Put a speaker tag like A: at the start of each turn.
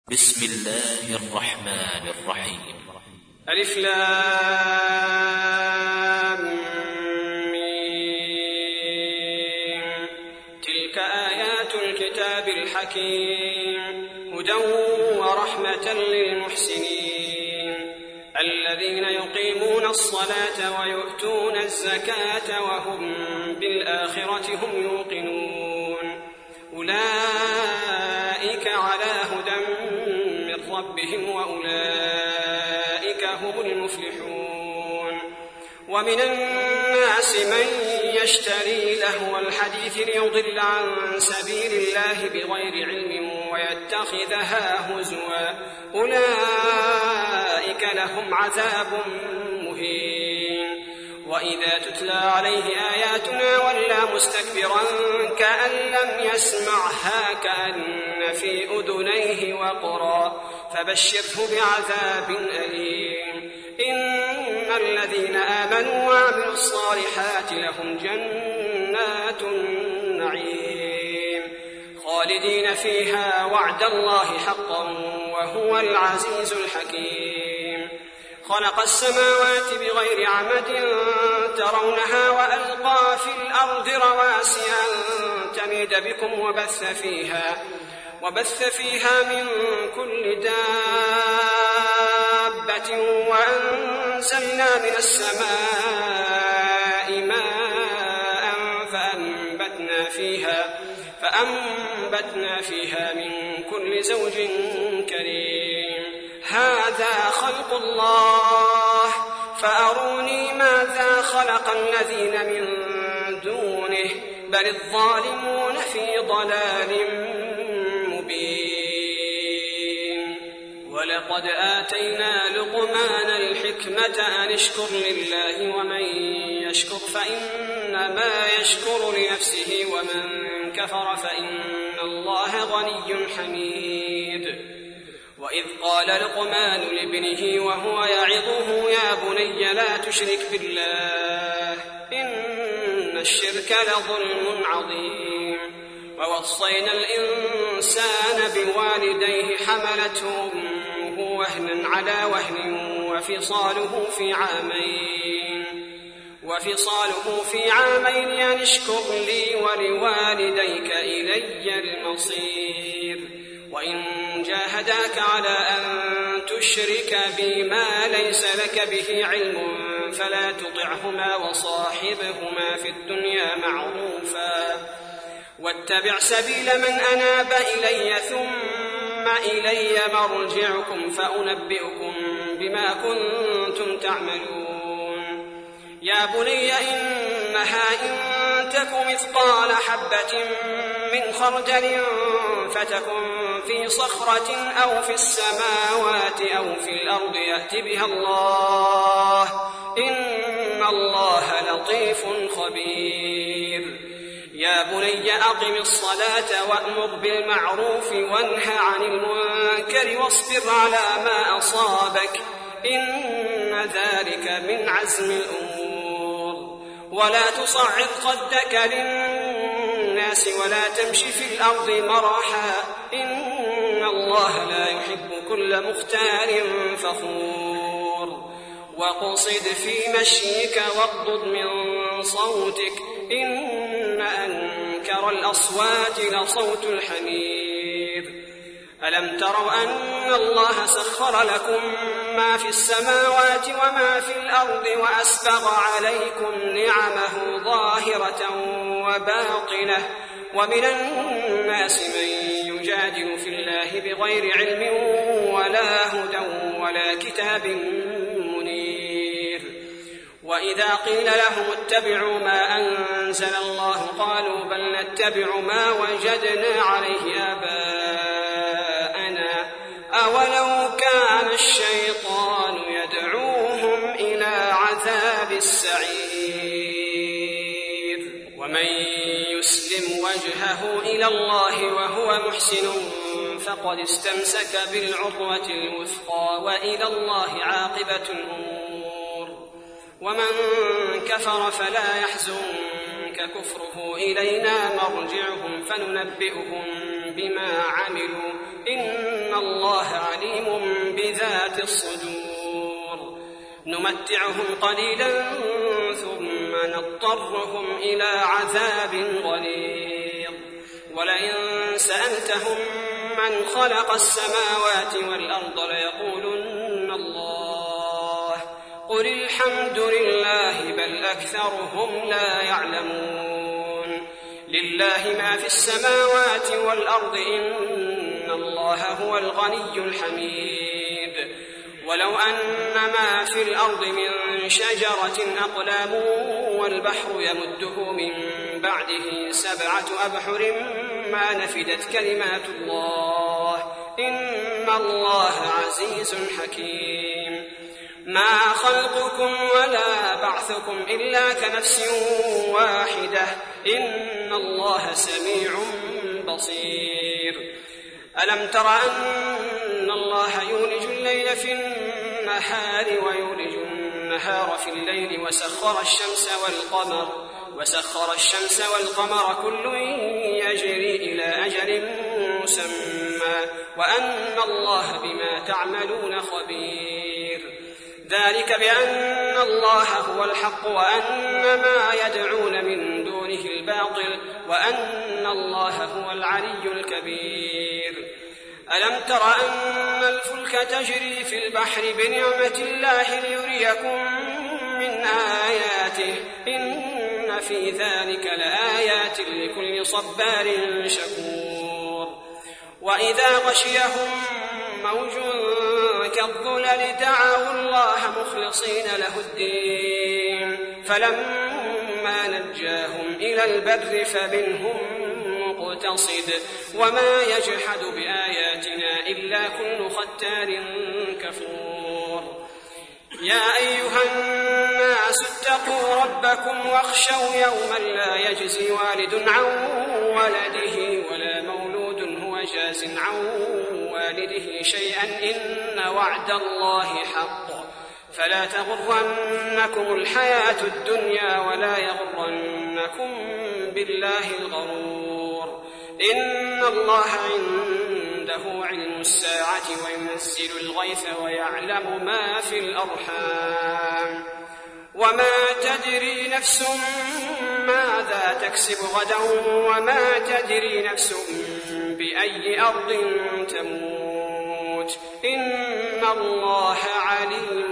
A: بسم الله الرحمن الرحيم.
B: ألف لام ميم. تلك آيات الكتاب الحكيم هدى ورحمة للمحسنين الذين يقيمون الصلاة ويؤتون الزكاة وهم بالآخرة هم يوقنون أولئك على هدى من ربهم وأولئك هم المفلحون. ومن الناس من يشتري لهو الحديث ليضل عن سبيل الله بغير علم ويتخذها هزوا أولئك لهم عذاب مهين. وإذا تتلى عليه آياتنا ولى مستكبرا كأن لم يسمعها كأن في أذنيه وقرا فبشره بعذاب أليم. إن الذين آمنوا وعملوا الصالحات لهم جنات النعيم خالدين فيها وعد الله حقا وهو العزيز الحكيم. خلق السماوات بغير عمد ترونها وألقى في الأرض رواسي أن تميد بكم وبث فيها من كل دابة وأنزلنا من السماء ماء فأنبتنا فيها من كل زوج كريم. هذا خلق الله فأروني ماذا خلق الذين من دونه بل الظالمون في ضلال مبين. ولقد آتينا لقمان الحكمة أن اشكر لله ومن يشكر فإنما يشكر لنفسه ومن كفر فإن الله غني حميد. وإذ قال لقمان لابنه وهو يعظه يا بني لا تشرك بالله إن الشرك لظلم عظيم. ووصينا الإنسان بوالديه حملته أمه وهنا على وهن وفصاله في عامين أن اشكر لي ولوالديك إلي المصير. وإن جاهداك على أن تشرك بي ما ليس لك به علم فلا تطعهما وصاحبهما في الدنيا معروفا واتبع سبيل من أناب إلي ثم إلي مرجعكم فأنبئكم بما كنتم تعملون. يا بني إنها إن تك مثقال حبة من خردل فتكن في صخرة أو في السماوات أو في الأرض يأت بها الله إن الله لطيف خبير. يا بني أقم الصلاة وأمر بالمعروف وانه عن المنكر واصبر على ما أصابك إن ذلك من عزم الأمور. ولا تصعد خدك للناس ولا تمشي في الأرض مرحا إن الله لا يحب كل مختال فخور. وقصد في مشيك واغضض من صوتك إن أنكر الأصوات لصوت الحمير. ألم تروا أن الله سخر لكم ما في السماوات وما في الأرض وأسبغ عليكم نعمه ظاهرة وباطنة ومن الناس من يجادل في الله بغير علم ولا هدى ولا كتاب منير. وإذا قيل لهم اتبعوا ما أنزل الله قالوا بل نتبع ما وجدنا عليه آباءنا أولو كان الشيطان يدعوهم إلى عذاب السعير. ومن يسلم وجهه إلى الله وهو محسن فقد استمسك بالعروة الوثقى وإلى الله عاقبة الأمور. ومن كفر فلا يحزنك ذلك كفره إلينا مرجعهم فننبئهم بما عملوا إن الله عليم بذات الصدور نمتعهم قليلا ثم نضطرهم إلى عذاب غليظ ولئن سألتهم من خلق السماوات والأرض ليقولن الله قل الحمد لله بل أكثرهم لا يعلمون لله ما في السماوات والأرض إن الله هو الغني الحميد ولو أن ما في الأرض من شجرة أقلام والبحر يمده من بعده 7 أبحر ما نفدت كلمات الله إن الله عزيز حكيم ما خلقكم ولا بعثكم إلا كنفس واحدة إن الله سميع بصير ألم تر أن الله يولج الليل في النهار ويولج النهار في الليل وسخر الشمس والقمر كل يجري إلى أجل مسمى وأن الله بما تعملون خبير ذلك بأن الله هو الحق وأن ما يدعون من دونه الباطل وأن الله هو العلي الكبير ألم تر أن الفلك تجري في البحر بنعمة الله ليريكم من آياته إن في ذلك لآيات لكل صبار شكور وإذا غشيهم موج كالظلل دعوا الله مخلصين له الدين فلما نجاهم إلى البر فمنهم مقتصد وما يجحد بآياتنا إلا كل ختار كفور يا أيها الناس اتقوا ربكم واخشوا يوما لا يجزي والد عن ولده ولا مولود هو جاز عن والده شيئا إن وعد الله حق فلا تغرنكم الحياة الدنيا ولا يغرنكم بالله الغرور إن الله عنده علم الساعة وينزل الغيث ويعلم ما في الأرحام وما تدري نفس ماذا تكسب غدا وما تدري نفس بأي أرض تموت إن الله عليم